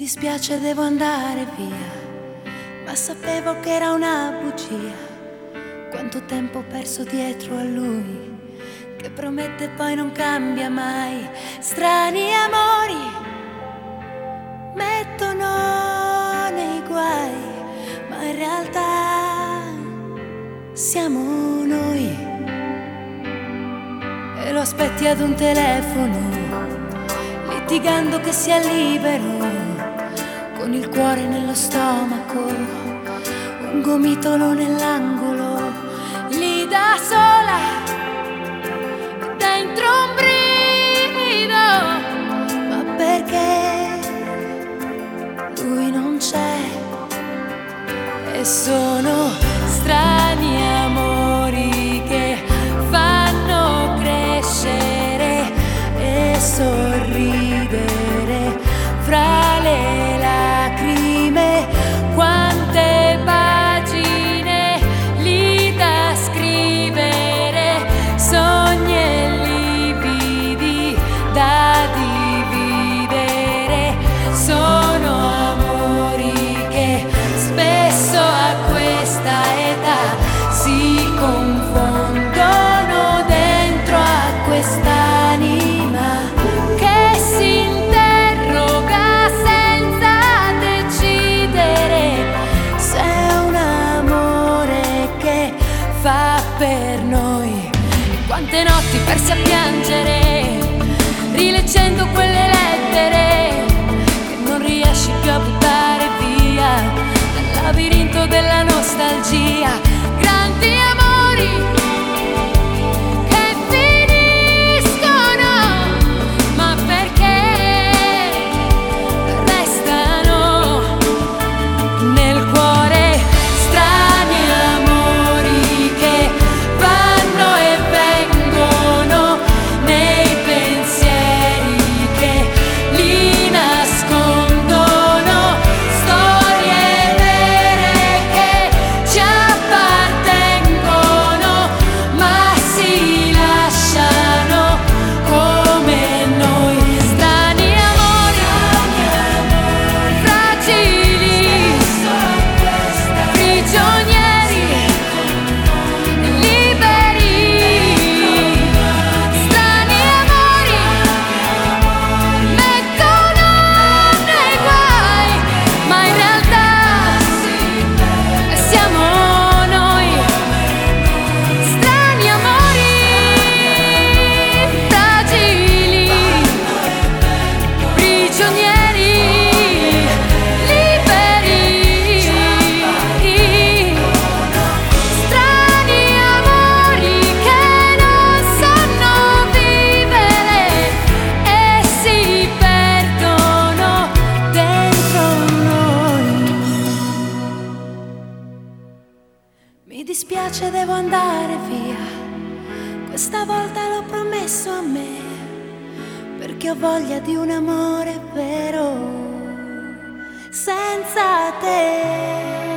dispiace, devo andare via, ma sapevo che era una bugia. Quanto tempo ho perso dietro a lui, che promette e poi non cambia mai. Strani amori mettono nei guai, ma in realtà siamo noi. E lo aspetti ad un telefono, litigando che sia libero, con il cuore nello stomaco, un gomitolo nell'angolo, lì da sola, dentro un brivido, ma perché lui non c'è. E sono strani amori che fanno crescere e sorridere fra le lacrime. Quante pagine lì da scrivere, sogni e lividi da dividere. Sono amori che spesso a questa età si confondono dentro a quest'anima che si interroga senza decidere se è un amore che fa per noi. Quante notti perse a piangere, rileggendo quelle lettere che non riesci più a buttare via dal labirinto della nostalgia. Grandi amori che finiscono, ma perché restano nel cuore. Strani amori che vanno e vengono nei pensieri che li nascondono. Storie vere che ci appartengono, ma si lasciano come noi. Strani amori fragili, prigionieri liberi. Strani amori mettono nei guai, ma in realtà siamo noi. Strani amori fragili, prigionieri liberi. Strani amori che non sanno vivere e si perdono dentro noi. Mi dispiace, devo andare via, questa volta l'ho promesso a me, perché ho voglia di un amore vero senza te.